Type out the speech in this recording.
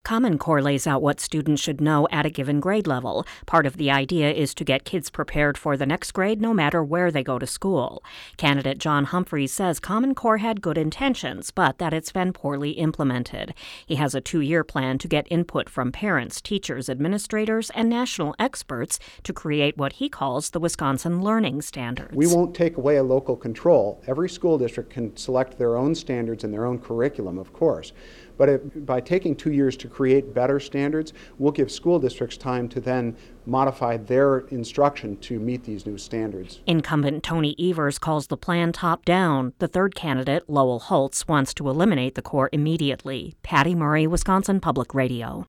Common Core lays out what students should know at a given grade level. Part of the idea is to get kids prepared for the next grade no matter where they go to school. Candidate John Humphreys says Common Core had good intentions, but that it's been poorly implemented. He has a 2-year plan to get input from parents, teachers, administrators, and national experts to create what he calls the Wisconsin Learning Standards. We won't take away a local control. Every school district can select their own standards and their own curriculum, of course. But by taking 2 years to create better standards, we'll give school districts time to then modify their instruction to meet these new standards. Incumbent Tony Evers calls the plan top-down. The third candidate, Lowell Holtz, wants to eliminate the core immediately. Patty Murray, Wisconsin Public Radio.